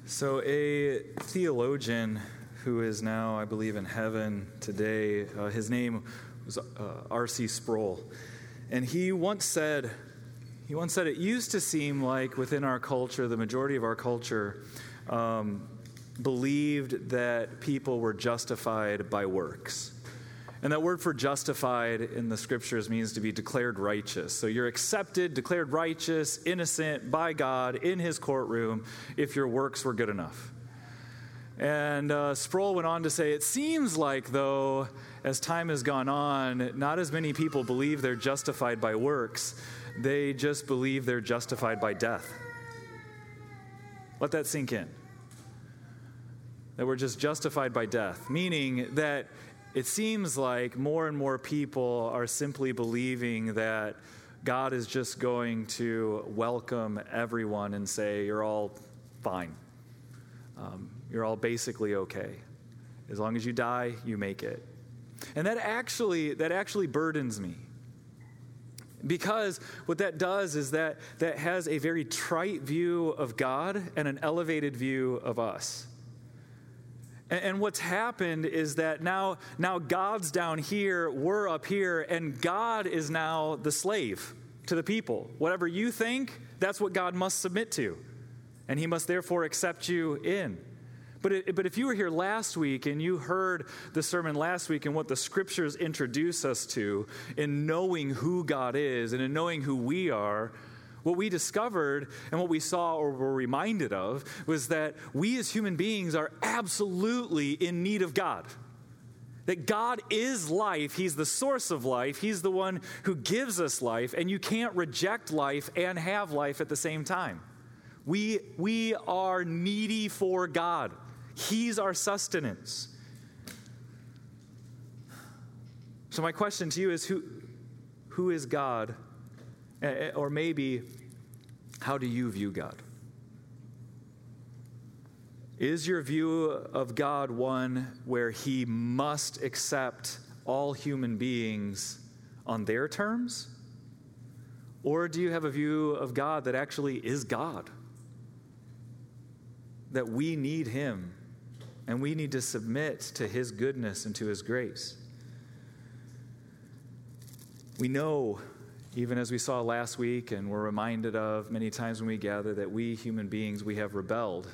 So a theologian who is now, I believe, in heaven today, his name was R.C. Sproul. And he once said, it used to seem like within our culture, the majority of our culture believed that people were justified by works. And that word for justified in the scriptures means to be declared righteous. So you're accepted, declared righteous, innocent by God in his courtroom if your works were good enough. And Sproul went on to say, it seems like, though, as time has gone on, not as many people believe they're justified by works. They just believe they're justified by death. Let that sink in. That we're just justified by death, meaning that it seems like more and more people are simply believing that God is just going to welcome everyone and say, you're all fine. You're all basically okay. As long as you die, you make it. And that actually burdens me. Because what that does is that has a very trite view of God and an elevated view of us. And what's happened is that now God's down here, we're up here, and God is now the slave to the people. Whatever you think, that's what God must submit to. And he must therefore accept you in. But if you were here last week and you heard the sermon last week and what the scriptures introduce us to in knowing who God is and in knowing who we are, what we discovered and what we saw or were reminded of was that we as human beings are absolutely in need of God. That God is life. He's the source of life. He's the one who gives us life. And you can't reject life and have life at the same time. We are needy for God. He's our sustenance. So my question to you is, who is God? Or maybe, how do you view God? Is your view of God one where he must accept all human beings on their terms? Or do you have a view of God that actually is God? That we need him and we need to submit to his goodness and to his grace. We know, even as we saw last week and we're reminded of many times when we gather, that we human beings, we have rebelled.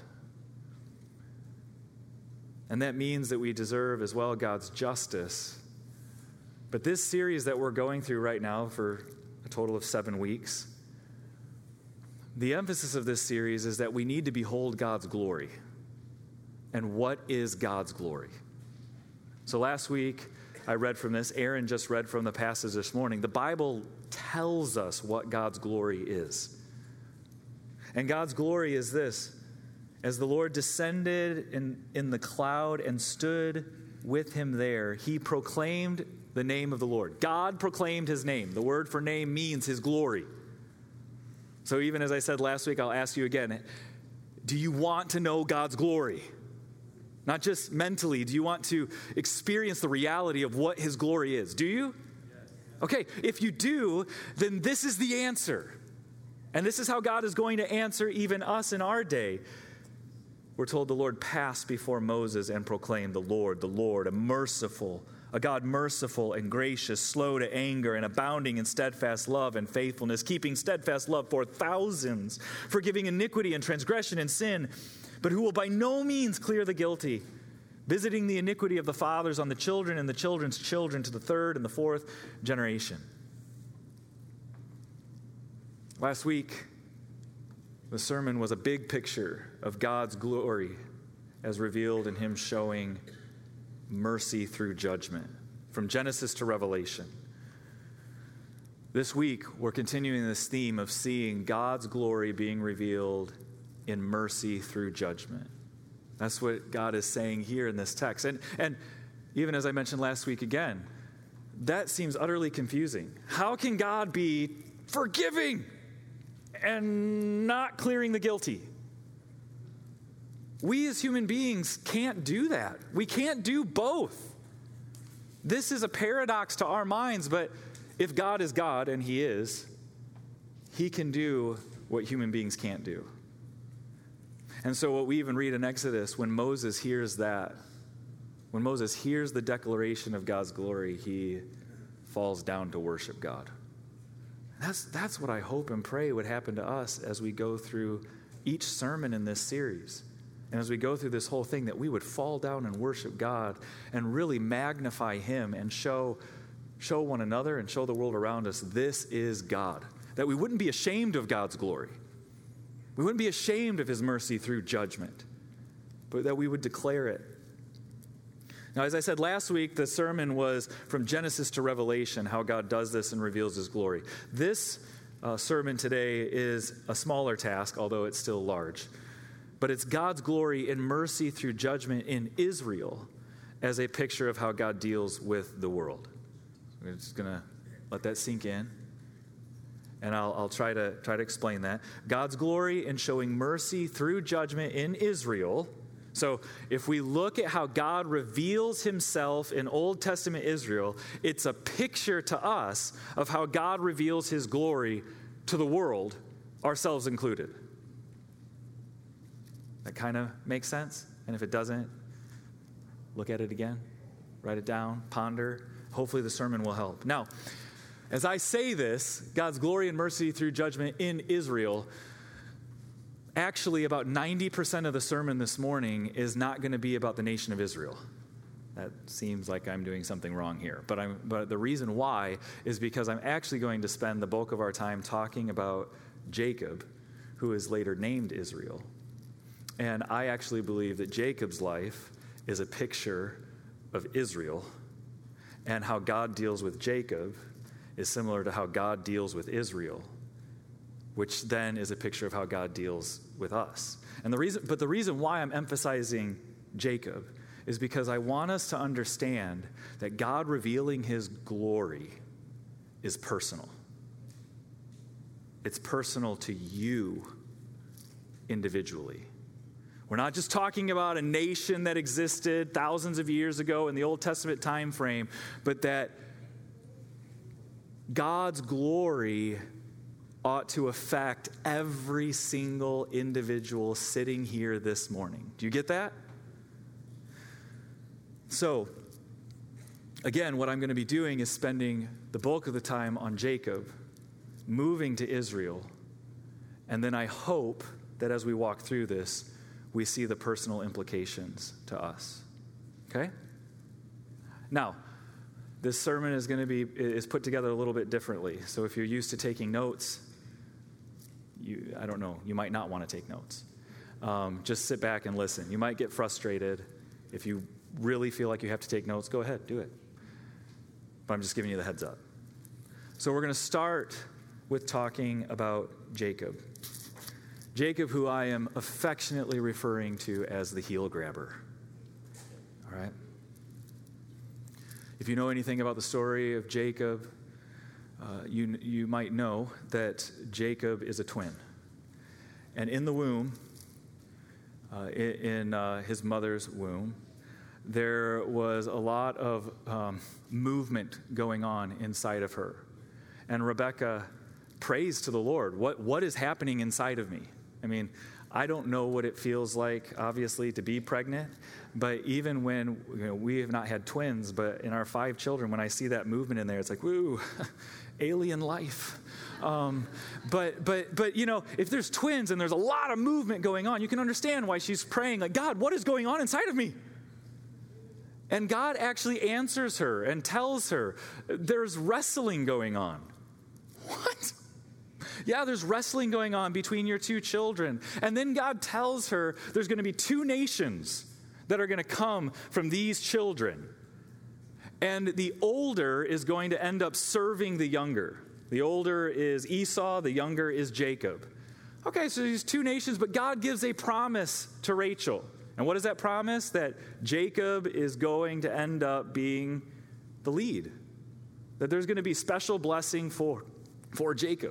And that means that we deserve as well God's justice. But this series that we're going through right now for a total of 7 weeks, the emphasis of this series is that we need to behold God's glory. And what is God's glory? So last week, I read from this. Aaron just read from the passage this morning. The Bible tells us what God's glory is. And God's glory is this: as the Lord descended in the cloud and stood with him there, he proclaimed the name of the Lord. God proclaimed his name. The word for name means his glory. So even as I said last week, I'll ask you again, do you want to know God's glory? Not just mentally. Do you want to experience the reality of what his glory is? Do you? Yes. Okay, if you do, then this is the answer. And this is how God is going to answer even us in our day. We're told the Lord passed before Moses and proclaimed, the Lord, a God merciful and gracious, slow to anger and abounding in steadfast love and faithfulness, keeping steadfast love for thousands, forgiving iniquity and transgression and sin, but who will by no means clear the guilty, visiting the iniquity of the fathers on the children and the children's children to the third and the fourth generation. Last week, the sermon was a big picture of God's glory as revealed in him showing mercy through judgment, from Genesis to Revelation. This week, we're continuing this theme of seeing God's glory being revealed in mercy through judgment. That's what God is saying here in this text. And even as I mentioned last week again, that seems utterly confusing. How can God be forgiving and not clearing the guilty? We as human beings can't do that. We can't do both. This is a paradox to our minds, but if God is God, and he is, he can do what human beings can't do. And so what we even read in Exodus, when Moses hears that, when Moses hears the declaration of God's glory, he falls down to worship God. That's what I hope and pray would happen to us as we go through each sermon in this series. And as we go through this whole thing, that we would fall down and worship God and really magnify him and show one another and show the world around us, this is God. That we wouldn't be ashamed of God's glory. We wouldn't be ashamed of his mercy through judgment, but that we would declare it. Now, as I said last week, the sermon was from Genesis to Revelation, how God does this and reveals his glory. This sermon today is a smaller task, although it's still large. But it's God's glory and mercy through judgment in Israel as a picture of how God deals with the world. We're just going to let that sink in. And I'll try to explain that. God's glory in showing mercy through judgment in Israel. So if we look at how God reveals himself in Old Testament Israel, it's a picture to us of how God reveals his glory to the world, ourselves included. That kind of makes sense? And if it doesn't, look at it again, write it down, ponder. Hopefully the sermon will help. Now, as I say this, God's glory and mercy through judgment in Israel, actually about 90% of the sermon this morning is not going to be about the nation of Israel. That seems like I'm doing something wrong here. But the reason why is because I'm actually going to spend the bulk of our time talking about Jacob, who is later named Israel. And I actually believe that Jacob's life is a picture of Israel, and how God deals with Jacob is similar to how God deals with Israel, which then is a picture of how God deals with us. And the reason why I'm emphasizing Jacob is because I want us to understand that God revealing his glory is personal. It's personal to you individually. We're not just talking about a nation that existed thousands of years ago in the Old Testament time frame, but that God's glory ought to affect every single individual sitting here this morning. Do you get that? So, again, what I'm going to be doing is spending the bulk of the time on Jacob, moving to Israel, and then I hope that as we walk through this, we see the personal implications to us. Okay? Now, this sermon is put together a little bit differently. So if you're used to taking notes, I don't know, you might not want to take notes. Just sit back and listen. You might get frustrated. If you really feel like you have to take notes, go ahead, do it. But I'm just giving you the heads up. So we're going to start with talking about Jacob. Jacob, who I am affectionately referring to as the heel grabber. All right? If you know anything about the story of Jacob, you might know that Jacob is a twin. And in the womb, in his mother's womb, there was a lot of movement going on inside of her. And Rebekah prays to the Lord, what is happening inside of me? I mean, I don't know what it feels like, obviously, to be pregnant, but even when we have not had twins, but in our 5 children, when I see that movement in there, it's like, woo, alien life. But if there's twins and there's a lot of movement going on, you can understand why she's praying, like, God, what is going on inside of me? And God actually answers her and tells her, there's wrestling going on. What? Yeah, there's wrestling going on between your 2 children. And then God tells her there's going to be 2 nations that are going to come from these children. And the older is going to end up serving the younger. The older is Esau, the younger is Jacob. Okay, so these 2 nations, but God gives a promise to Rachel. And what is that promise? That Jacob is going to end up being the lead. That there's going to be special blessing for Jacob.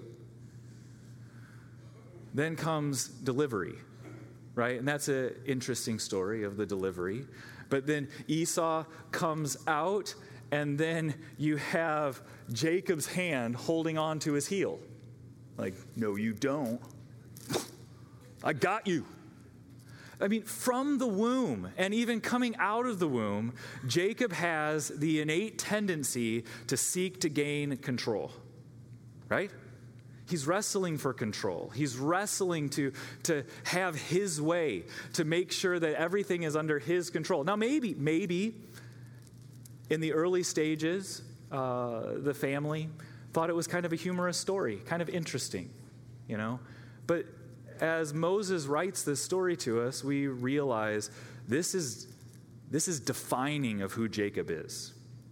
Then comes delivery, right? And that's an interesting story of the delivery. But then Esau comes out, and then you have Jacob's hand holding on to his heel. Like, no, you don't. I got you. I mean, from the womb and even coming out of the womb, Jacob has the innate tendency to seek to gain control, right? He's wrestling for control. He's wrestling to have his way, to make sure that everything is under his control. Now, maybe in the early stages, the family thought it was kind of a humorous story, kind of interesting, you know? But as Moses writes this story to us, we realize this is defining of who Jacob is.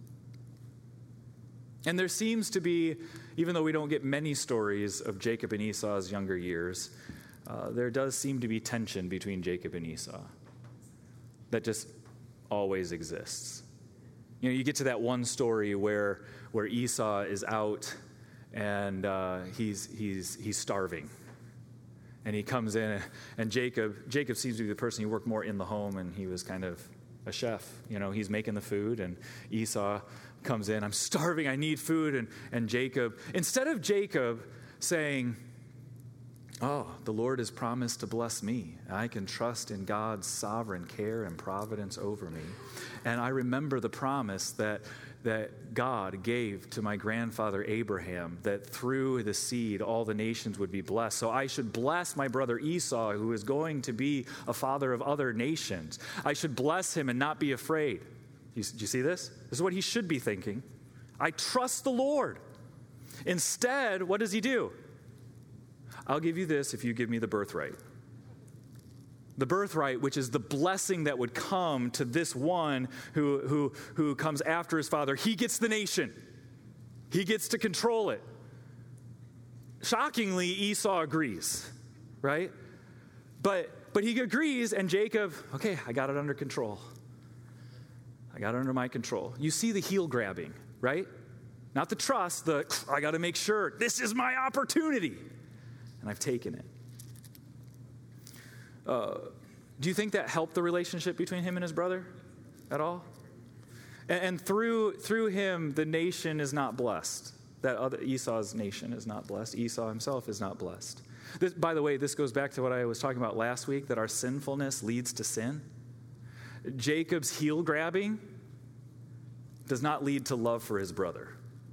And there seems to be, even though we don't get many stories of Jacob and Esau's younger years, there does seem to be tension between Jacob and Esau that just always exists. You know, you get to that one story where Esau is out and he's starving. And he comes in, and Jacob seems to be the person who worked more in the home, and he was kind of a chef. You know, he's making the food, and Esau comes in, I'm starving, I need food. And Jacob, instead of Jacob saying, oh, the Lord has promised to bless me, I can trust in God's sovereign care and providence over me. And I remember the promise that God gave to my grandfather Abraham, that through the seed all the nations would be blessed. So I should bless my brother Esau, who is going to be a father of other nations. I should bless him and not be afraid. Do you see this? This is what he should be thinking. I trust the Lord. Instead, what does he do? I'll give you this if you give me the birthright. The birthright, which is the blessing that would come to this one who comes after his father. He gets the nation. He gets to control it. Shockingly, Esau agrees, right? But he agrees, and Jacob, okay, I got it under control. I got it under my control. You see the heel grabbing, right? Not the trust, I got to make sure this is my opportunity. And I've taken it. Do you think that helped the relationship between him and his brother at all? And through him, the nation is not blessed. Esau's nation is not blessed. Esau himself is not blessed. By the way, this goes back to what I was talking about last week, that our sinfulness leads to sin. Jacob's heel grabbing does not lead to love for his brother.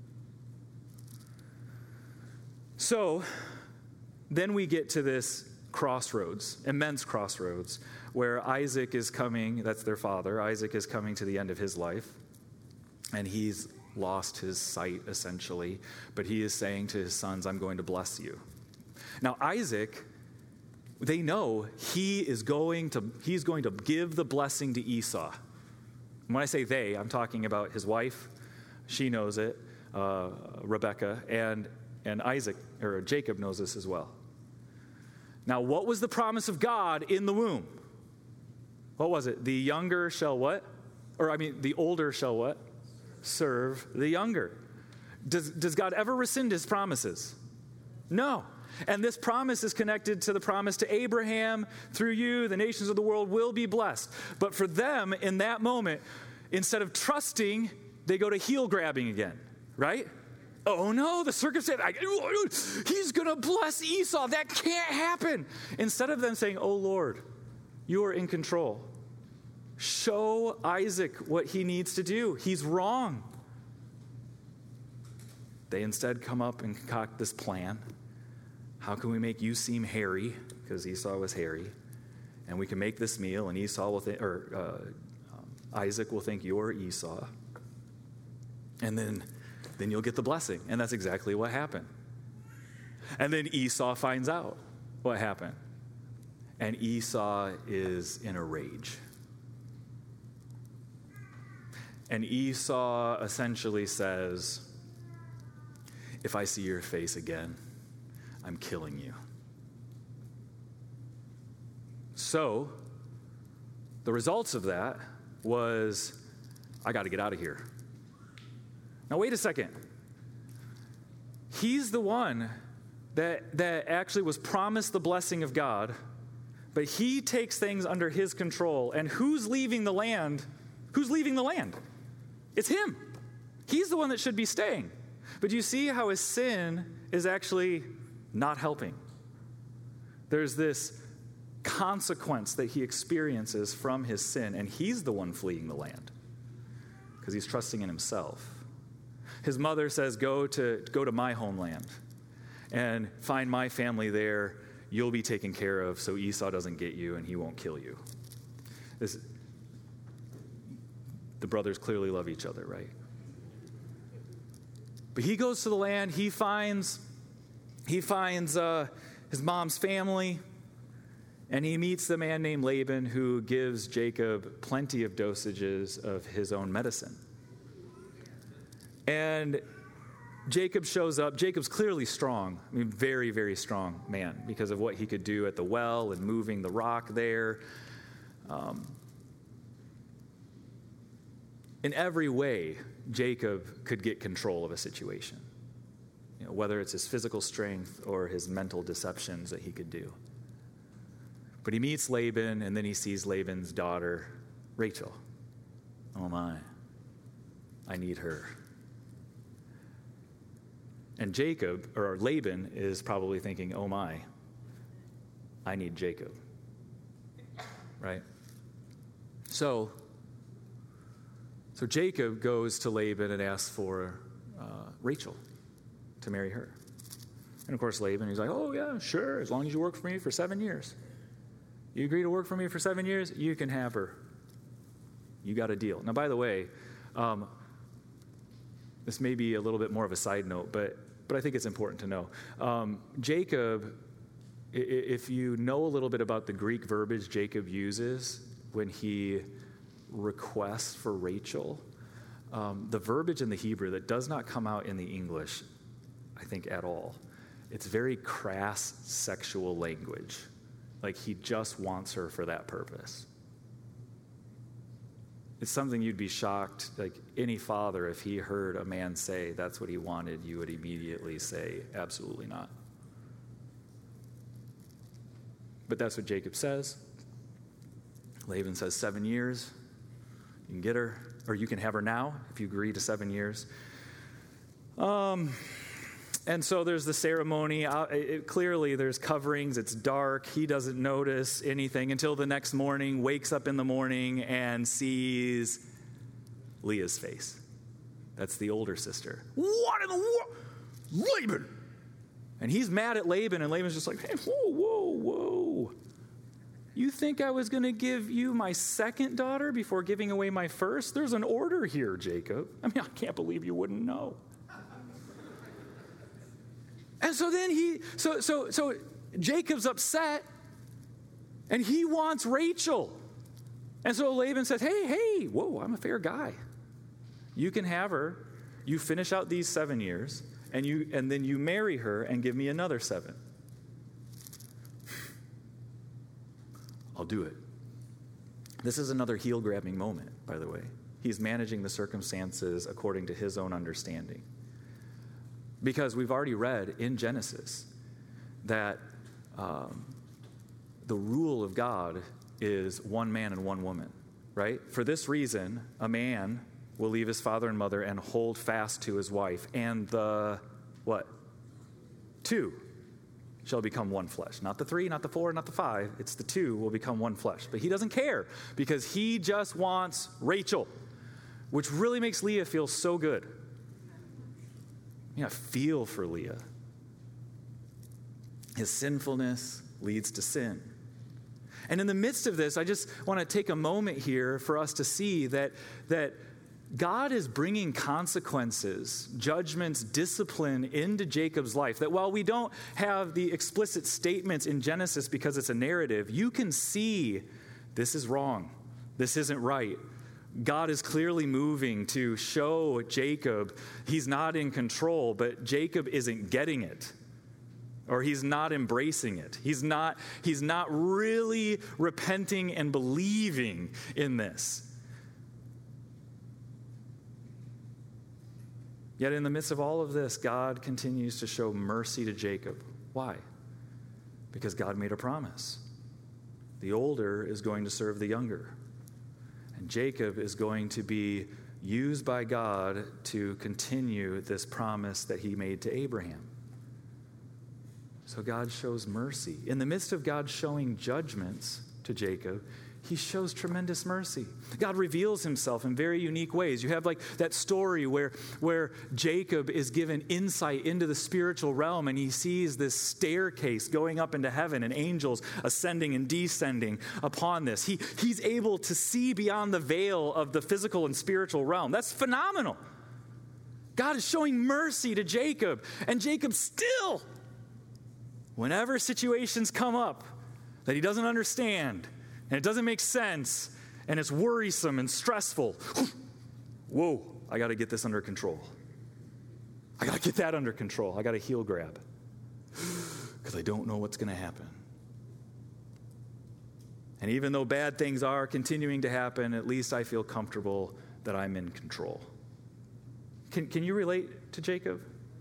So then we get to this crossroads, immense crossroads, where Isaac is coming, that's their father, Isaac is coming to the end of his life, and he's lost his sight, essentially, but he is saying to his sons, I'm going to bless you. Now, Isaac, they know he's going to give the blessing to Esau. And when I say they, I'm talking about his wife, she knows it, Rebekah, and Isaac, or Jacob knows this as well. Now, what was the promise of God in the womb? What was it? The younger shall what? The older shall what? Serve the younger. Does God ever rescind his promises? No. And this promise is connected to the promise to Abraham, through you, the nations of the world will be blessed. But for them, in that moment, instead of trusting, they go to heel grabbing again, right? Oh no, the circumstance, he's going to bless Esau. That can't happen. Instead of them saying, oh Lord, you are in control. Show Isaac what he needs to do. He's wrong. They instead come up and concoct this plan. How can we make you seem hairy? Because Esau was hairy. And we can make this meal, and Isaac will think you're Esau. And then you'll get the blessing. And that's exactly what happened. And then Esau finds out what happened. And Esau is in a rage. And Esau essentially says, if I see your face again, I'm killing you. So, the results of that was, I got to get out of here. Now, wait a second. He's the one that actually was promised the blessing of God, but he takes things under his control. And who's leaving the land? Who's leaving the land? It's him. He's the one that should be staying. But you see how his sin is actually not helping. There's this consequence that he experiences from his sin, and he's the one fleeing the land because he's trusting in himself. His mother says, go to my homeland and find my family there. You'll be taken care of so Esau doesn't get you and he won't kill you. The brothers clearly love each other, right? But he goes to the land. He finds his mom's family, and he meets the man named Laban who gives Jacob plenty of dosages of his own medicine. And Jacob shows up. Jacob's clearly strong. I mean, very, very strong man because of what he could do at the well and moving the rock there. In every way, Jacob could get control of a situation, whether it's his physical strength or his mental deceptions that he could do. But he meets Laban, and then he sees Laban's daughter, Rachel. Oh my, I need her. And Laban is probably thinking, oh my, I need Jacob. Right? So Jacob goes to Laban and asks for Rachel to marry her. And of course Laban, he's like, oh yeah, sure, as long as you work for me for 7 years. You agree to work for me for 7 years, you can have her. You got a deal. Now, by the way, this may be a little bit more of a side note, but I think it's important to know. Jacob, if you know a little bit about the Greek verbiage Jacob uses when he requests for Rachel, the verbiage in the Hebrew that does not come out in the English, I think, at all. It's very crass sexual language. Like he just wants her for that purpose. It's something you'd be shocked, like any father, if he heard a man say that's what he wanted, you would immediately say, absolutely not. But that's what Jacob says. Laban says 7 years. You can get her, or you can have her now if you agree to 7 years. And so there's the ceremony. Clearly there's coverings. It's dark. He doesn't notice anything until the next morning, wakes up in the morning and sees Leah's face. That's the older sister. What in the world? Laban! And he's mad at Laban, and Laban's just like, hey, whoa. You think I was going to give you my second daughter before giving away my first? There's an order here, Jacob. I mean, I can't believe you wouldn't know. And so then so Jacob's upset, and he wants Rachel. And so Laban says, hey, whoa, I'm a fair guy. You can have her. You finish out these 7 years, and then you marry her and give me another 7. I'll do it. This is another heel-grabbing moment, by the way. He's managing the circumstances according to his own understanding. Because we've already read in Genesis that the rule of God is one man and one woman, right? For this reason, a man will leave his father and mother and hold fast to his wife, and the, what? 2 shall become one flesh. Not the 3, not the 4, not the 5. It's the 2 will become one flesh. But he doesn't care because he just wants Rachel, which really makes Leah feel so good. Feel for Leah. His sinfulness leads to sin. And in the midst of this, I just want to take a moment here for us to see that God is bringing consequences, judgments, discipline into Jacob's life. That while we don't have the explicit statements in Genesis because it's a narrative, you can see this is wrong. This isn't right. God is clearly moving to show Jacob he's not in control, but Jacob isn't getting it, or he's not embracing it. He's not really repenting and believing in this. Yet in the midst of all of this, God continues to show mercy to Jacob. Why? Because God made a promise. The older is going to serve the younger. And Jacob is going to be used by God to continue this promise that he made to Abraham. So God shows mercy. In the midst of God showing judgments to Jacob, he shows tremendous mercy. God reveals himself in very unique ways. You have like that story where Jacob is given insight into the spiritual realm, and he sees this staircase going up into heaven and angels ascending and descending upon this. He's able to see beyond the veil of the physical and spiritual realm. That's phenomenal. God is showing mercy to Jacob, and Jacob still, whenever situations come up that he doesn't understand, and it doesn't make sense, and it's worrisome and stressful, whoa, I got to get this under control. I got to get that under control. I got to heel grab because I don't know what's going to happen. And even though bad things are continuing to happen, at least I feel comfortable that I'm in control. Can you relate to Jacob?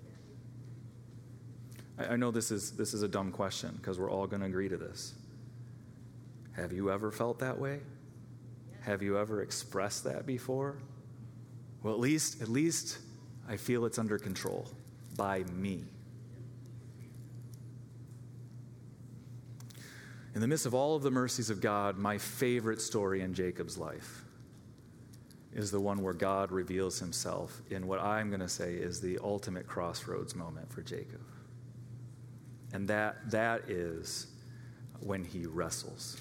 I know this is a dumb question because we're all going to agree to this. Have you ever felt that way? Have you ever expressed that before? Well, at least I feel it's under control by me. In the midst of all of the mercies of God, my favorite story in Jacob's life is the one where God reveals himself in what I'm going to say is the ultimate crossroads moment for Jacob. And that is when he wrestles.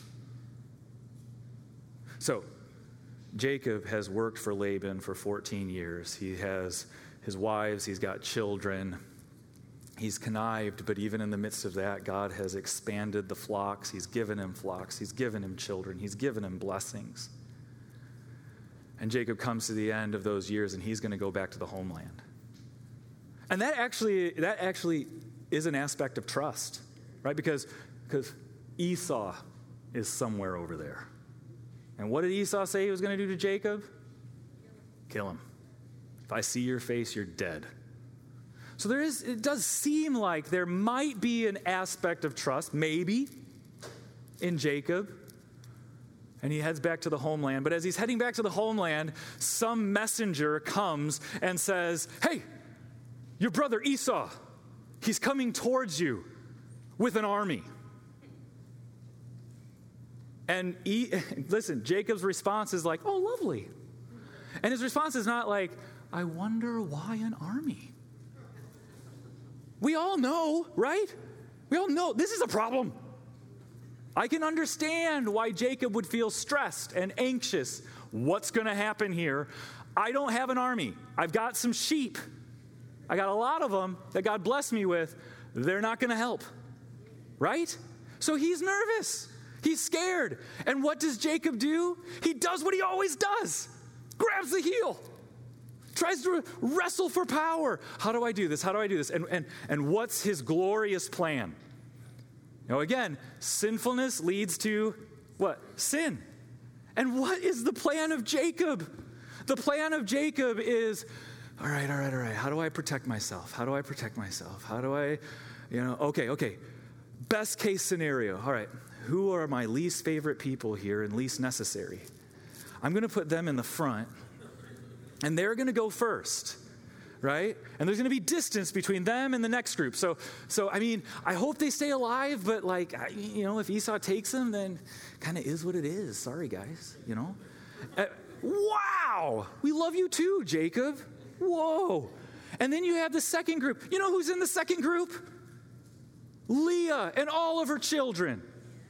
So, Jacob has worked for Laban for 14 years. He has his wives, he's got children. He's connived, but even in the midst of that, God has expanded the flocks. He's given him flocks. He's given him children. He's given him blessings. And Jacob comes to the end of those years, and he's going to go back to the homeland. And that actually is an aspect of trust, right? Because Esau is somewhere over there. And what did Esau say he was going to do to Jacob? Kill him. If I see your face, you're dead. So it does seem like there might be an aspect of trust, maybe, in Jacob. And he heads back to the homeland. But as he's heading back to the homeland, some messenger comes and says, hey, your brother Esau, he's coming towards you with an army. And listen, Jacob's response is like, oh, lovely. And his response is not like, I wonder why an army? We all know, right? We all know this is a problem. I can understand why Jacob would feel stressed and anxious. What's going to happen here? I don't have an army. I've got some sheep. I got a lot of them that God blessed me with. They're not going to help, right? So he's nervous. He's scared. And what does Jacob do? He does what he always does. Grabs the heel. Tries to wrestle for power. How do I do this? How do I do this? And what's his glorious plan? Now again, sinfulness leads to what? Sin. And what is the plan of Jacob? The plan of Jacob is, all right. How do I protect myself? How do I, okay. Best case scenario. All right. Who are my least favorite people here and least necessary? I'm going to put them in the front, and they're going to go first, right? And there's going to be distance between them and the next group. So I mean, I hope they stay alive, but if Esau takes them, then kind of is what it is. Sorry, guys, Wow! We love you too, Jacob. Whoa. And then you have the second group. You know who's in the second group? Leah and all of her children.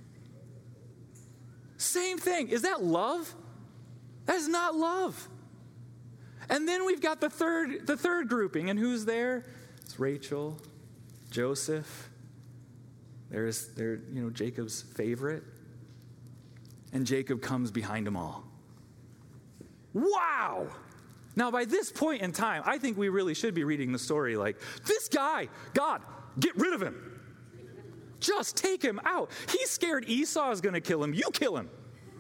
Same thing. Is that love? That is not love. And then we've got the third grouping. And who's there? It's Rachel, Joseph. They're Jacob's favorite. And Jacob comes behind them all. Wow! Now, by this point in time, I think we really should be reading the story like, this guy, God, get rid of him. Just take him out. He's scared Esau is going to kill him. You kill him.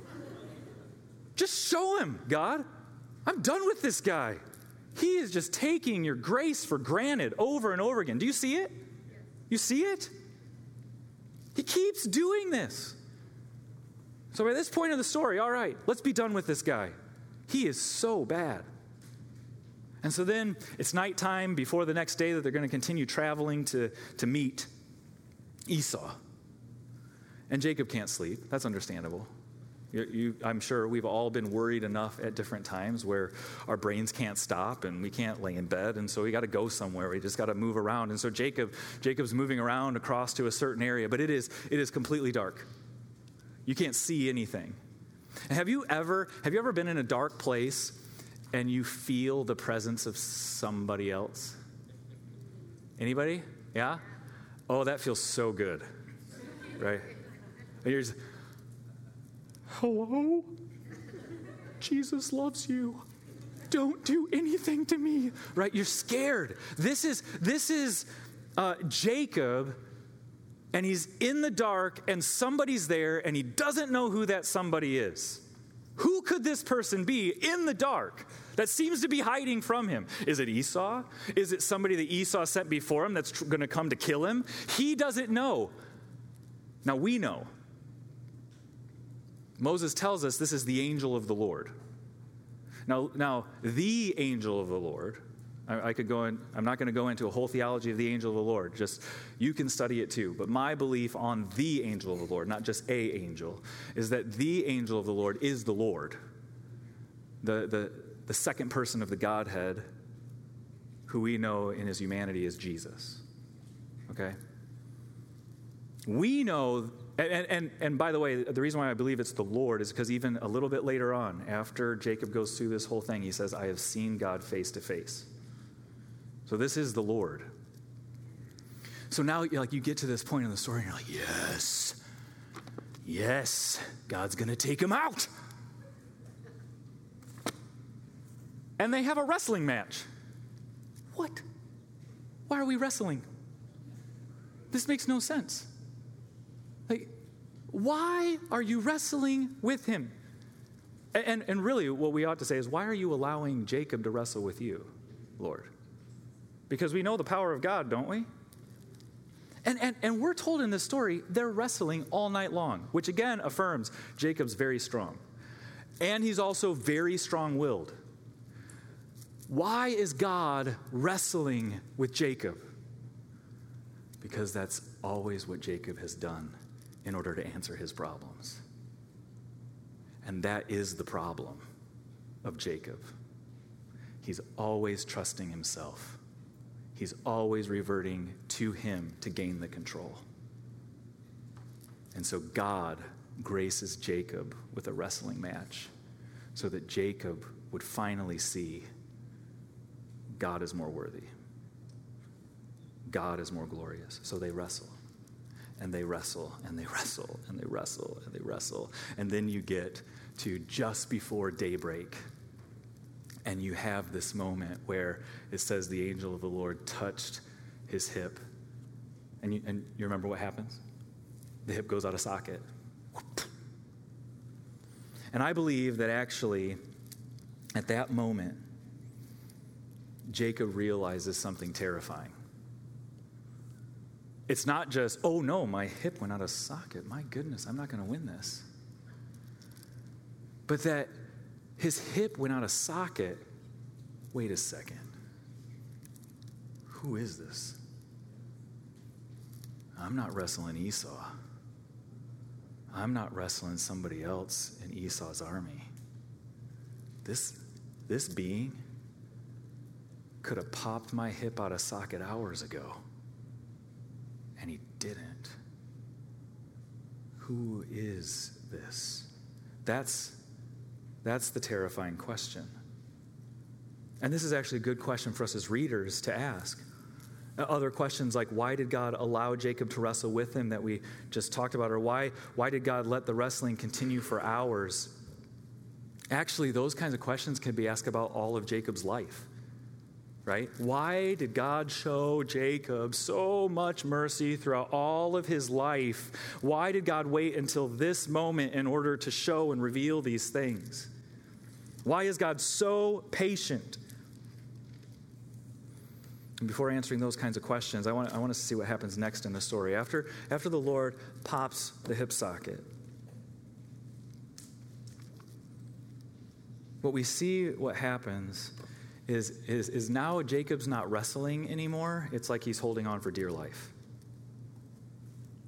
Just show him, God. I'm done with this guy. He is just taking your grace for granted over and over again. Do you see it? You see it? He keeps doing this. So by this point of the story, all right, let's be done with this guy. He is so bad. And so then it's nighttime before the next day that they're going to continue traveling to meet. Esau. And Jacob can't sleep. That's understandable. I'm sure we've all been worried enough at different times where our brains can't stop and we can't lay in bed, and so we got to go somewhere. We just got to move around. And so Jacob's moving around across to a certain area, but it is completely dark. You can't see anything. And have you ever been in a dark place and you feel the presence of somebody else? Anybody? Yeah? Oh, that feels so good. Right? And you're just, hello? Jesus loves you. Don't do anything to me. Right? You're scared. This is Jacob, and he's in the dark, and somebody's there, and he doesn't know who that somebody is. Who could this person be in the dark that seems to be hiding from him? Is it Esau? Is it somebody that Esau sent before him that's going to come to kill him? He doesn't know. Now we know. Moses tells us this is the angel of the Lord. Now the angel of the Lord, I could go in, I'm not going to go into a whole theology of the angel of the Lord. Just, you can study it too. But my belief on the angel of the Lord, not just a angel, is that the angel of the Lord is the Lord. The second person of the Godhead, who we know in his humanity is Jesus. Okay? We know, and by the way, the reason why I believe it's the Lord is because even a little bit later on, after Jacob goes through this whole thing, he says, I have seen God face to face. So this is the Lord. So now you get to this point in the story and you're like, yes, God's going to take him out. And they have a wrestling match. What? Why are we wrestling? This makes no sense. Why are you wrestling with him? And really what we ought to say is, why are you allowing Jacob to wrestle with you, Lord? Because we know the power of God, don't we? And we're told in this story, they're wrestling all night long, which again affirms Jacob's very strong. And he's also very strong-willed. Why is God wrestling with Jacob? Because that's always what Jacob has done in order to answer his problems. And that is the problem of Jacob. He's always trusting himself. He's always reverting to him to gain the control. And so God graces Jacob with a wrestling match so that Jacob would finally see God is more worthy. God is more glorious. So they wrestle. And they wrestle, and they wrestle, and they wrestle, and they wrestle. And then you get to just before daybreak. And you have this moment where it says the angel of the Lord touched his hip. And you remember what happens? The hip goes out of socket. And I believe that actually, at that moment, Jacob realizes something terrifying. It's not just, oh no, my hip went out of socket. My goodness, I'm not going to win this. But that his hip went out of socket. Wait a second. Who is this? I'm not wrestling Esau. I'm not wrestling somebody else in Esau's army. This being could have popped my hip out of socket hours ago. And he didn't. Who is this? That's the terrifying question. And this is actually a good question for us as readers to ask. Other questions like, why did God allow Jacob to wrestle with him that we just talked about? Or why did God let the wrestling continue for hours? Actually, those kinds of questions can be asked about all of Jacob's life. Right? Why did God show Jacob so much mercy throughout all of his life? Why did God wait until this moment in order to show and reveal these things? Why is God so patient? And before answering those kinds of questions, I want us to see what happens next in the story. After the Lord pops the hip socket, what we see what happens is now Jacob's not wrestling anymore. It's like he's holding on for dear life.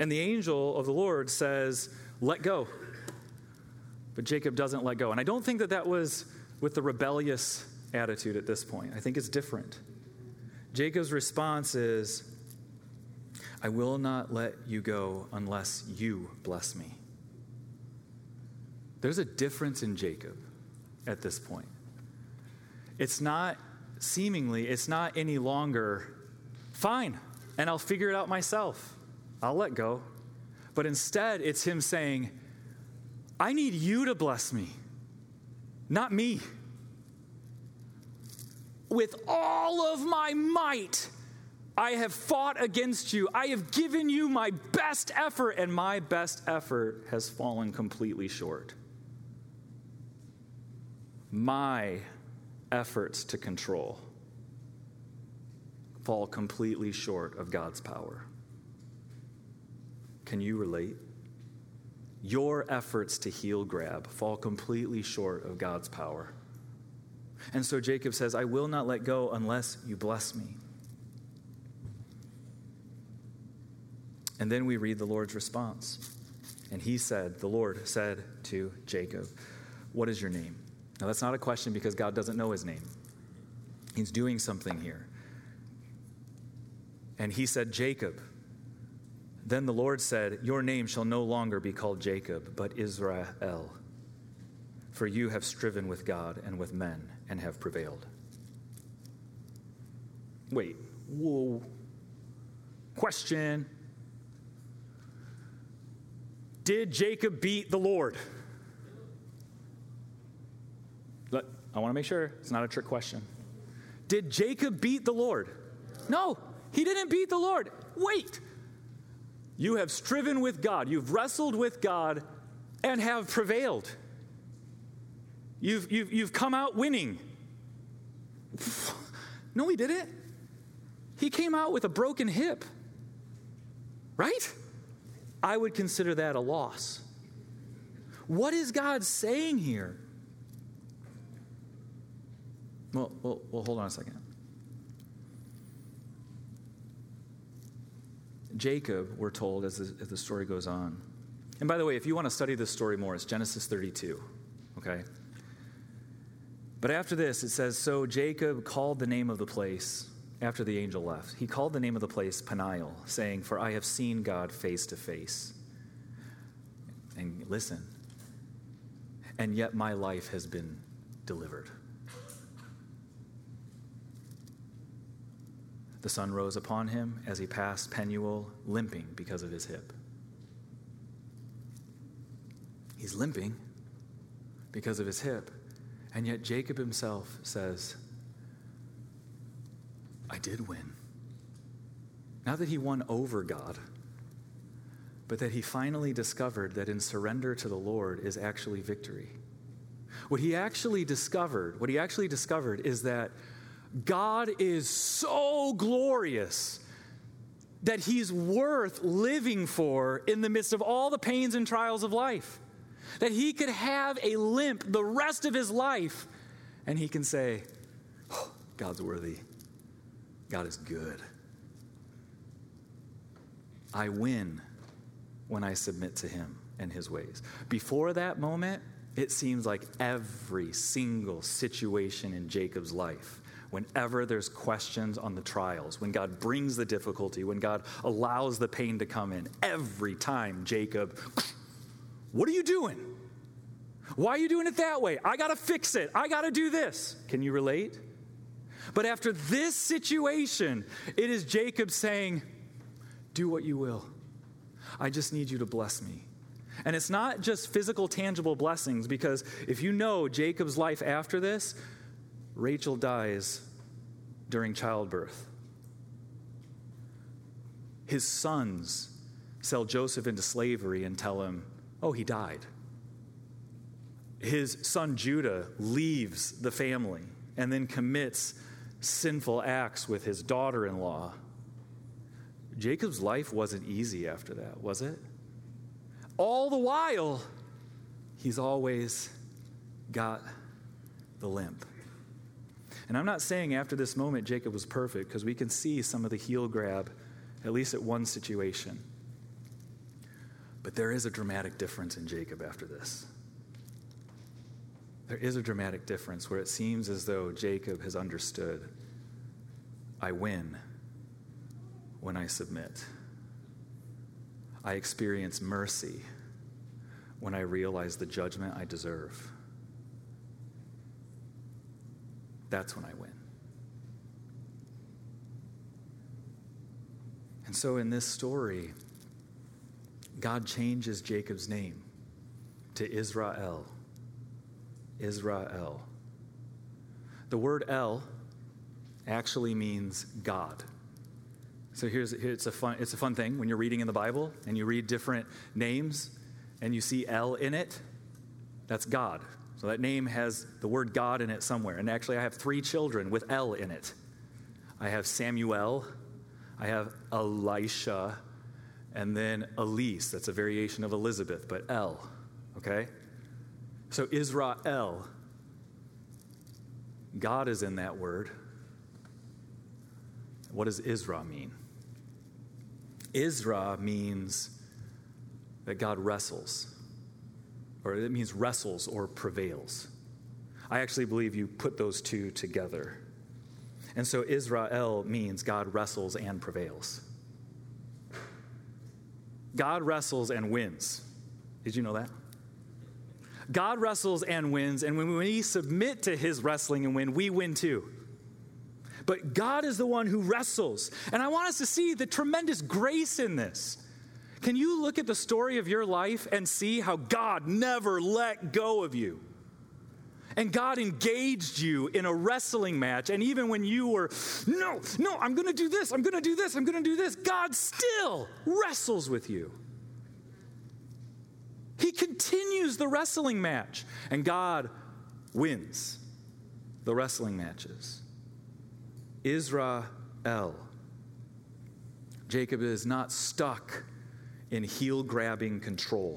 And the angel of the Lord says, let go. But Jacob doesn't let go. And I don't think that that was with the rebellious attitude at this point. I think it's different. Jacob's response is, I will not let you go unless you bless me. There's a difference in Jacob at this point. It's not any longer, fine, and I'll figure it out myself. I'll let go. But instead, it's him saying, I need you to bless me, not me. With all of my might, I have fought against you. I have given you my best effort, and my best effort has fallen completely short. My efforts to control fall completely short of God's power. Can you relate? Your efforts to heel grab fall completely short of God's power. And so Jacob says, I will not let go unless you bless me. And then we read the Lord's response. And the Lord said to Jacob, what is your name? Now that's not a question because God doesn't know his name. He's doing something here. And he said, Jacob. Then the Lord said, your name shall no longer be called Jacob, but Israel. For you have striven with God and with men and have prevailed. Wait, whoa. Question. Did Jacob beat the Lord? I want to make sure it's not a trick question. Did Jacob beat the Lord? No, he didn't beat the Lord. Wait. You have striven with God. You've wrestled with God and have prevailed. You've come out winning. No, he didn't. He came out with a broken hip. Right? I would consider that a loss. What is God saying here? Well, hold on a second. Jacob, we're told, as the story goes on. And by the way, if you want to study this story more, it's Genesis 32, okay? But after this, it says, so Jacob called the name of the place after the angel left. He called the name of the place Peniel, saying, for I have seen God face to face. And listen, and yet my life has been delivered. The sun rose upon him as he passed Penuel, limping because of his hip. He's limping because of his hip. And yet Jacob himself says, I did win. Not that he won over God, but that he finally discovered that in surrender to the Lord is actually victory. What he actually discovered is that God is so glorious that he's worth living for in the midst of all the pains and trials of life. That he could have a limp the rest of his life, and he can say, oh, God's worthy. God is good. I win when I submit to him and his ways. Before that moment, it seems like every single situation in Jacob's life, whenever there's questions on the trials, when God brings the difficulty, when God allows the pain to come in, every time Jacob, what are you doing? Why are you doing it that way? I got to fix it. I got to do this. Can you relate? But after this situation, it is Jacob saying, do what you will. I just need you to bless me. And it's not just physical, tangible blessings, because if you know Jacob's life after this, Rachel dies during childbirth. His sons sell Joseph into slavery and tell him, oh, he died. His son Judah leaves the family and then commits sinful acts with his daughter-in-law. Jacob's life wasn't easy after that, was it? All the while, he's always got the limp. And I'm not saying after this moment Jacob was perfect, because we can see some of the heel grab, at least at one situation. But there is a dramatic difference in Jacob after this. There is a dramatic difference where it seems as though Jacob has understood, I win when I submit. I experience mercy when I realize the judgment I deserve. That's when I win. And so in this story, God changes Jacob's name to Israel. Israel. The word El actually means God. So it's a fun thing when you're reading in the Bible and you read different names and you see El in it. That's God. So that name has the word God in it somewhere. And actually, I have 3 children with El in it. I have Samuel, I have Elisha, and then Elise. That's a variation of Elizabeth, but El. Okay? So Israel. God is in that word. What does Isra mean? Isra means that God wrestles, or it means wrestles or prevails. I actually believe you put those two together. And so Israel means God wrestles and prevails. God wrestles and wins. Did you know that? God wrestles and wins, and when we submit to his wrestling and win, we win too. But God is the one who wrestles. And I want us to see the tremendous grace in this. Can you look at the story of your life and see how God never let go of you? And God engaged you in a wrestling match. And even when you were, no, I'm going to do this, I'm going to do this, I'm going to do this, God still wrestles with you. He continues the wrestling match. And God wins the wrestling matches. Israel. Jacob is not stuck in heel-grabbing control.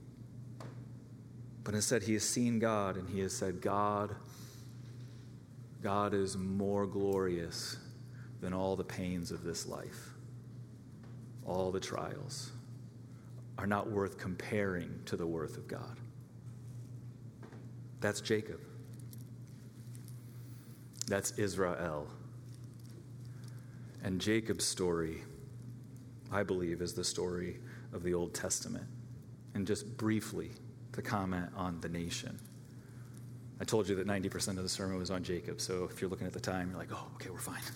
But instead, he has seen God, and he has said, God is more glorious than all the pains of this life. All the trials are not worth comparing to the worth of God. That's Jacob. That's Israel. And Jacob's story, I believe, is the story of the Old Testament. And just briefly, to comment on the nation. I told you that 90% of the sermon was on Jacob, so if you're looking at the time, you're like, oh, okay, we're fine.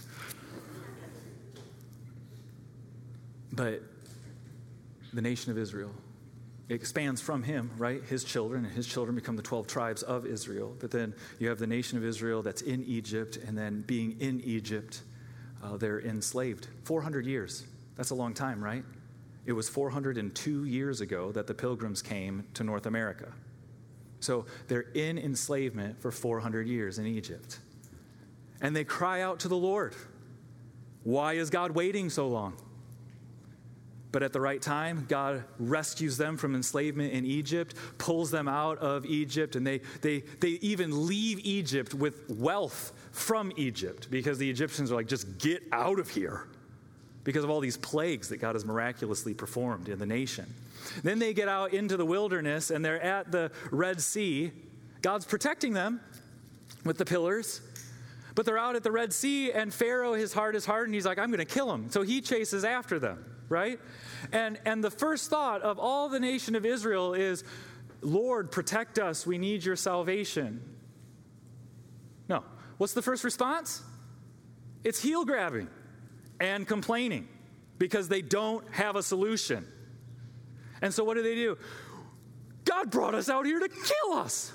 But the nation of Israel, it expands from him, right? His children, and his children become the 12 tribes of Israel. But then you have the nation of Israel that's in Egypt, and then being in Egypt, they're enslaved. 400 years. That's a long time, right? It was 402 years ago that the Pilgrims came to North America. So they're in enslavement for 400 years in Egypt. And they cry out to the Lord. Why is God waiting so long? But at the right time, God rescues them from enslavement in Egypt, pulls them out of Egypt, and they even leave Egypt with wealth from Egypt because the Egyptians are like, just get out of here because of all these plagues that God has miraculously performed in the nation. Then they get out into the wilderness, and they're at the Red Sea. God's protecting them with the pillars, but they're out at the Red Sea, and Pharaoh, his heart is hardened. He's like, I'm going to kill them. So he chases after them. Right? And the first thought of all the nation of Israel is, Lord, protect us. We need your salvation. No. What's the first response? It's heel grabbing and complaining because they don't have a solution. And so what do? God brought us out here to kill us.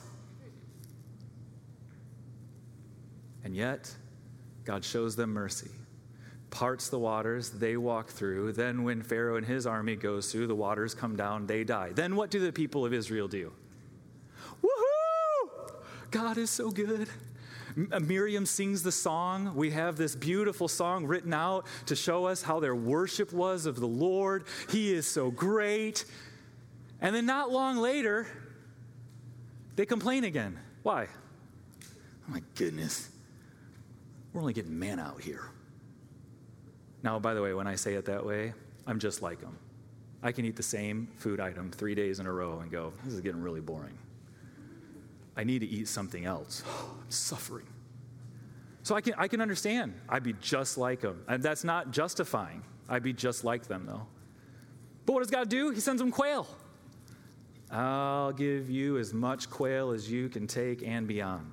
And yet, God shows them mercy. Parts the waters, they walk through. Then when Pharaoh and his army goes through, the waters come down, they die. Then what do the people of Israel do? Woohoo! God is so good. Miriam sings the song. We have this beautiful song written out to show us how their worship was of the Lord. He is so great. And then not long later, they complain again. Why? Oh my goodness. We're only getting manna out here. Now, by the way, when I say it that way, I'm just like them. I can eat the same food item 3 days in a row and go, this is getting really boring. I need to eat something else. I'm suffering. So I can understand. I'd be just like them. And that's not justifying. I'd be just like them, though. But what does God do? He sends them quail. I'll give you as much quail as you can take and beyond.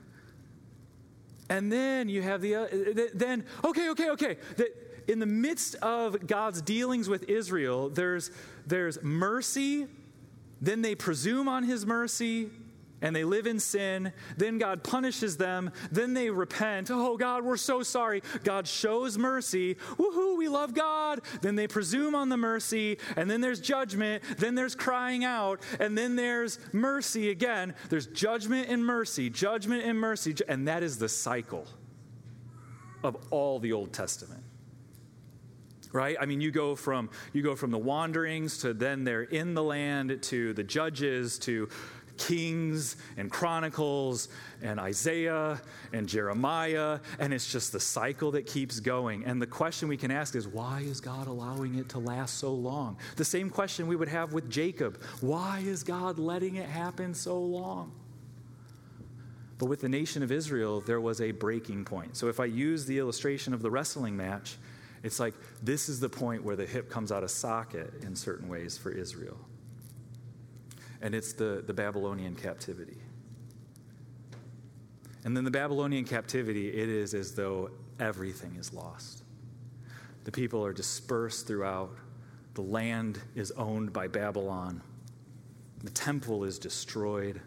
And then you have okay. In the midst of God's dealings with Israel, there's mercy. Then they presume on his mercy, and they live in sin. Then God punishes them. Then they repent. Oh, God, we're so sorry. God shows mercy. Woohoo, we love God. Then they presume on the mercy, and then there's judgment. Then there's crying out, and then there's mercy again. There's judgment and mercy, and that is the cycle of all the Old Testament. Right? I mean, you go from the wanderings to then they're in the land to the judges to Kings and Chronicles and Isaiah and Jeremiah, and it's just the cycle that keeps going. And the question we can ask is, why is God allowing it to last so long? The same question we would have with Jacob. Why is God letting it happen so long? But with the nation of Israel, there was a breaking point. So if I use the illustration of the wrestling match, it's like this is the point where the hip comes out of socket in certain ways for Israel. And it's the Babylonian captivity. And then the Babylonian captivity, it is as though everything is lost. The people are dispersed throughout. The land is owned by Babylon. The temple is destroyed.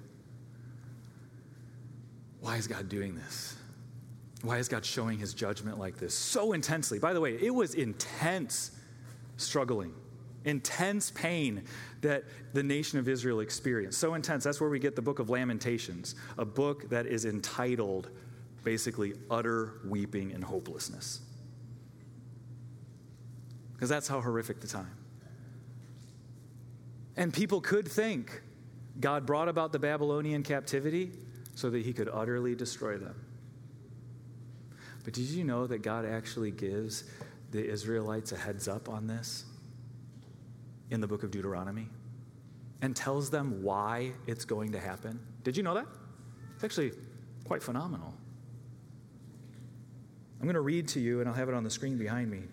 Why is God doing this? Why is God showing his judgment like this so intensely? By the way, it was intense struggling, intense pain that the nation of Israel experienced. So intense. That's where we get the book of Lamentations, a book that is entitled basically utter weeping and hopelessness. Because that's how horrific the time. And people could think God brought about the Babylonian captivity so that he could utterly destroy them. But did you know that God actually gives the Israelites a heads up on this in the book of Deuteronomy and tells them why it's going to happen? Did you know that? It's actually quite phenomenal. I'm going to read to you, and I'll have it on the screen behind me.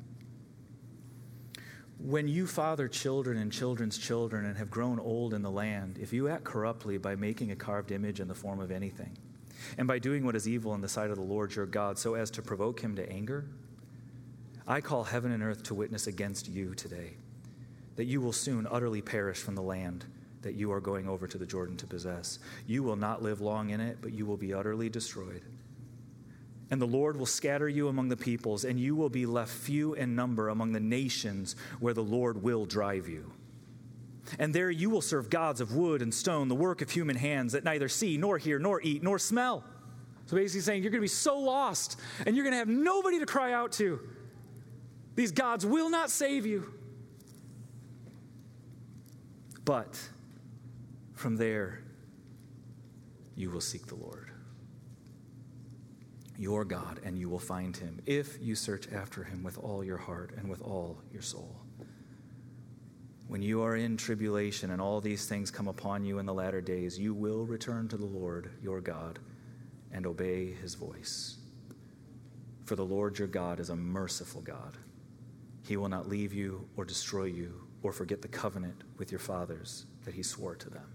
When you father children and children's children and have grown old in the land, if you act corruptly by making a carved image in the form of anything, and by doing what is evil in the sight of the Lord your God, so as to provoke him to anger, I call heaven and earth to witness against you today, that you will soon utterly perish from the land that you are going over to the Jordan to possess. You will not live long in it, but you will be utterly destroyed. And the Lord will scatter you among the peoples, and you will be left few in number among the nations where the Lord will drive you. And there you will serve gods of wood and stone, the work of human hands that neither see, nor hear, nor eat, nor smell. So basically saying you're going to be so lost, and you're going to have nobody to cry out to. These gods will not save you. But from there, you will seek the Lord, your God, and you will find him, if you search after him with all your heart and with all your soul. When you are in tribulation and all these things come upon you in the latter days, you will return to the Lord your God and obey his voice. For the Lord your God is a merciful God. He will not leave you or destroy you or forget the covenant with your fathers that he swore to them.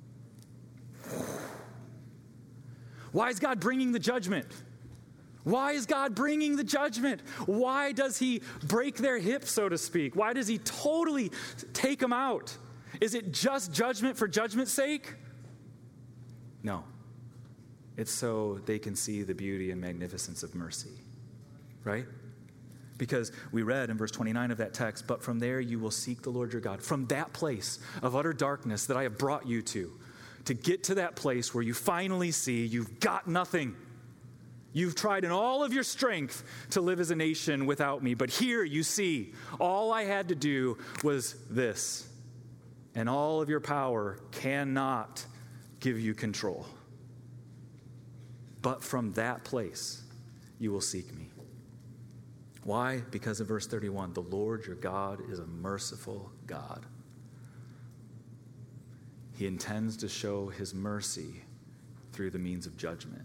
Why is God bringing the judgment? Why is God bringing the judgment? Why does he break their hips, so to speak? Why does he totally take them out? Is it just judgment for judgment's sake? No. It's so they can see the beauty and magnificence of mercy, right? Because we read in verse 29 of that text, but from there you will seek the Lord your God. From that place of utter darkness that I have brought you to get to that place where you finally see you've got nothing. You've tried in all of your strength to live as a nation without me, but here you see all I had to do was this, and all of your power cannot give you control. But from that place you will seek me. Why? Because of verse 31, the Lord your God is a merciful God. He intends to show his mercy through the means of judgment.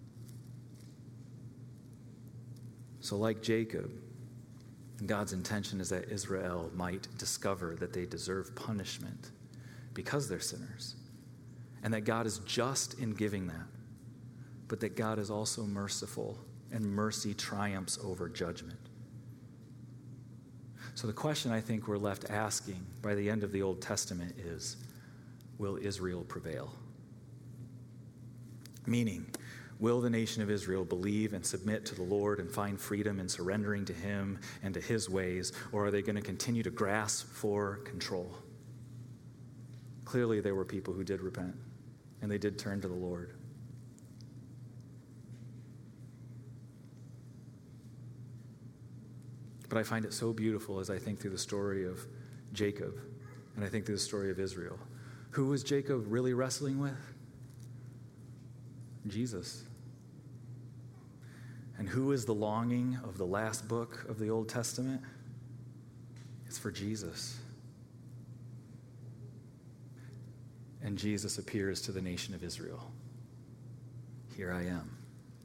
So like Jacob, God's intention is that Israel might discover that they deserve punishment because they're sinners, and that God is just in giving that, but that God is also merciful, and mercy triumphs over judgment. So the question I think we're left asking by the end of the Old Testament is, will Israel prevail? Meaning, will the nation of Israel believe and submit to the Lord and find freedom in surrendering to him and to his ways, or are they going to continue to grasp for control? Clearly, there were people who did repent, and they did turn to the Lord. But I find it so beautiful as I think through the story of Jacob, and I think through the story of Israel. Who was Jacob really wrestling with? Jesus. And who is the longing of the last book of the Old Testament? It's for Jesus. And Jesus appears to the nation of Israel. Here I am.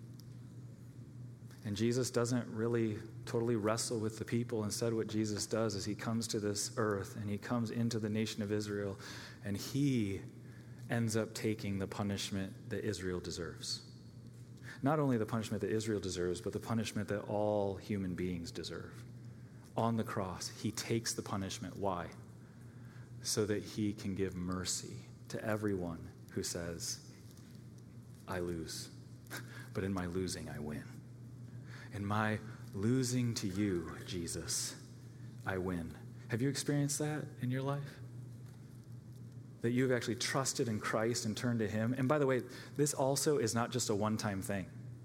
And Jesus doesn't really totally wrestle with the people. Instead, what Jesus does is he comes to this earth and he comes into the nation of Israel, and he ends up taking the punishment that Israel deserves. Not only the punishment that Israel deserves, but the punishment that all human beings deserve. On the cross, he takes the punishment. Why? So that he can give mercy to everyone who says, I lose, but in my losing, I win. In my losing to you, Jesus, I win. Have you experienced that in your life? That you've actually trusted in Christ and turned to him? And by the way, this also is not just a one-time thing.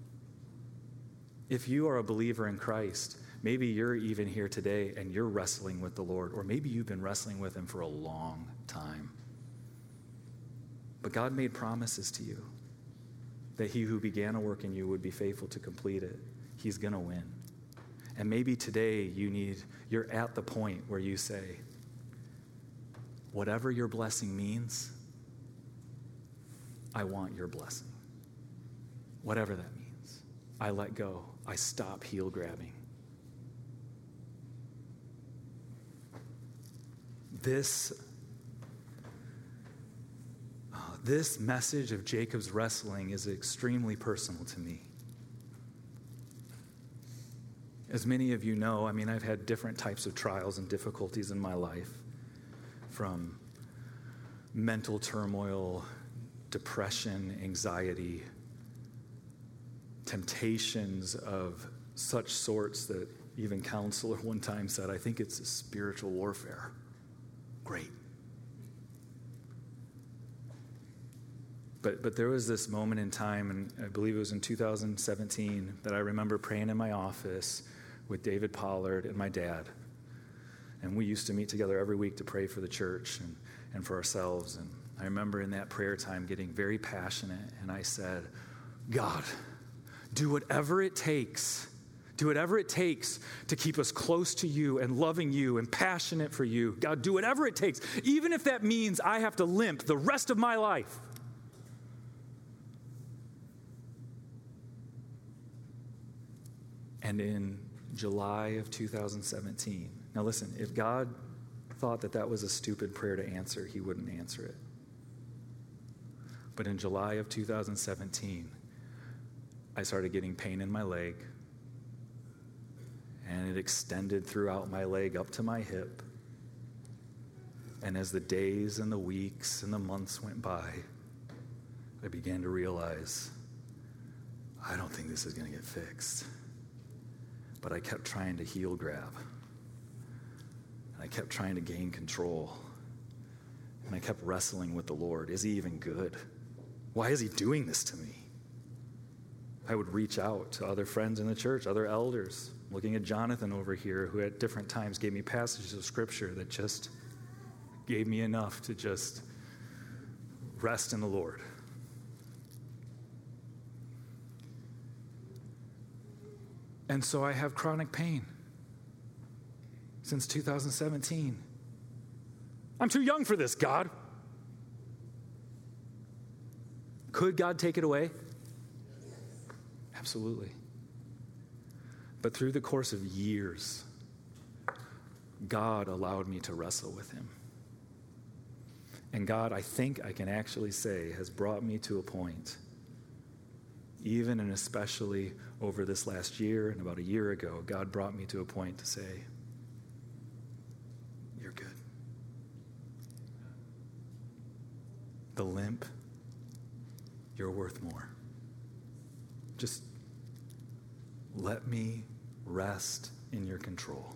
If you are a believer in Christ, maybe you're even here today and you're wrestling with the Lord, or maybe you've been wrestling with him for a long time. But God made promises to you that he who began a work in you would be faithful to complete it. He's going to win. And maybe today you're at the point where you say, whatever your blessing means, I want your blessing. Whatever that means. I let go. I stop heel grabbing. This message of Jacob's wrestling is extremely personal to me. As many of you know, I've had different types of trials and difficulties in my life, from mental turmoil, depression, anxiety, temptations of such sorts that even counselor one time said, I think it's a spiritual warfare. Great. But there was this moment in time, and I believe it was in 2017, that I remember praying in my office with David Pollard and my dad. And we used to meet together every week to pray for the church and for ourselves. And I remember in that prayer time getting very passionate, and I said, God, do whatever it takes. Do whatever it takes to keep us close to you and loving you and passionate for you. God, do whatever it takes, even if that means I have to limp the rest of my life. And in July of 2017, now listen, if God thought that was a stupid prayer to answer, he wouldn't answer it. But in July of 2017, I started getting pain in my leg, and it extended throughout my leg up to my hip. And as the days and the weeks and the months went by, I began to realize, I don't think this is going to get fixed. But I kept trying to heel grab. And I kept trying to gain control. And I kept wrestling with the Lord. Is he even good? Why is he doing this to me? I would reach out to other friends in the church, other elders, looking at Jonathan over here, who at different times gave me passages of scripture that just gave me enough to just rest in the Lord. And so I have chronic pain. since 2017. I'm too young for this, God. Could God take it away? Absolutely. But through the course of years, God allowed me to wrestle with him. And God, I think I can actually say, has brought me to a point, even and especially over this last year and about a year ago, God brought me to a point to say, you're good. The limp, you're worth more. Just let me rest in your control.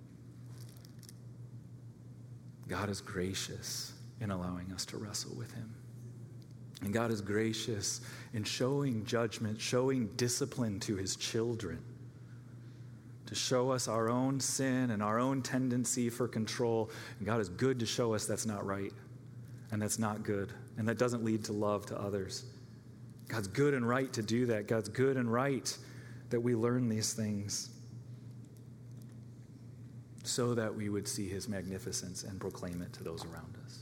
God is gracious in allowing us to wrestle with him. And God is gracious in showing judgment, showing discipline to his children, to show us our own sin and our own tendency for control. And God is good to show us that's not right, and that's not good, and that doesn't lead to love to others. God's good and right to do that. God's good and right that we learn these things so that we would see his magnificence and proclaim it to those around us.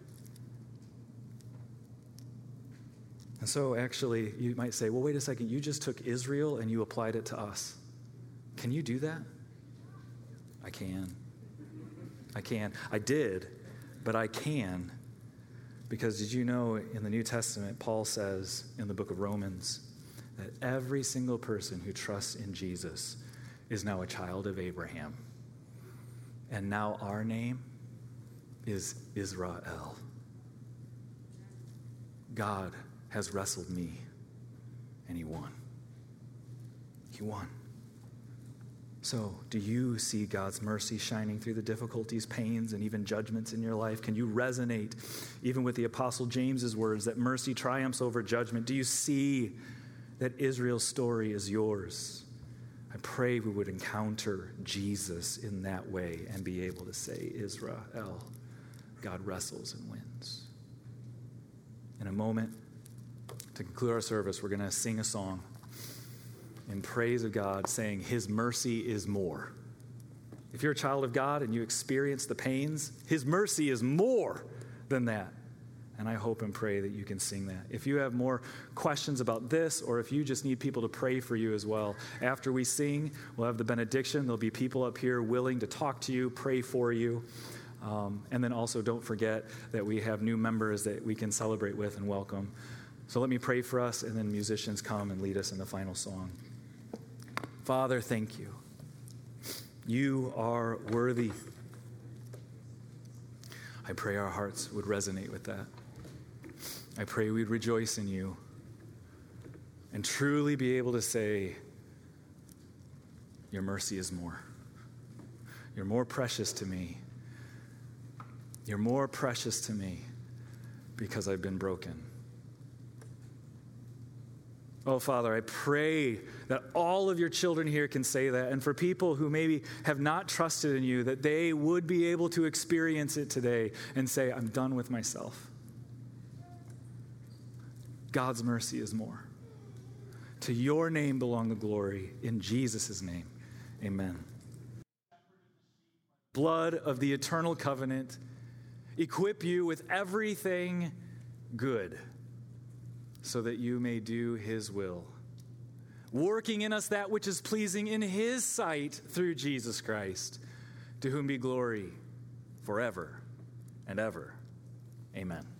And so actually, you might say, well, wait a second, you just took Israel and you applied it to us. Can you do that? I can. I did, but I can. Because did you know in the New Testament, Paul says in the book of Romans that every single person who trusts in Jesus is now a child of Abraham. And now our name is Israel. God has wrestled me, and he won. He won. So, do you see God's mercy shining through the difficulties, pains, and even judgments in your life? Can you resonate even with the Apostle James's words that mercy triumphs over judgment? Do you see that Israel's story is yours? I pray we would encounter Jesus in that way and be able to say, Israel, God wrestles and wins. In a moment, to conclude our service, we're going to sing a song in praise of God, saying his mercy is more. If you're a child of God and you experience the pains, his mercy is more than that. And I hope and pray that you can sing that. If you have more questions about this, or if you just need people to pray for you as well, after we sing, we'll have the benediction. There'll be people up here willing to talk to you, pray for you. And then also don't forget that we have new members that we can celebrate with and welcome. So let me pray for us, and then musicians come and lead us in the final song. Father, thank you. You are worthy. I pray our hearts would resonate with that. I pray we'd rejoice in you and truly be able to say, your mercy is more. You're more precious to me. You're more precious to me because I've been broken. Oh, Father, I pray that all of your children here can say that. And for people who maybe have not trusted in you, that they would be able to experience it today and say, I'm done with myself. God's mercy is more. To your name belong the glory. In Jesus' name, amen. Blood of the eternal covenant, equip you with everything good, so that you may do his will, working in us that which is pleasing in his sight through Jesus Christ, to whom be glory forever and ever. Amen.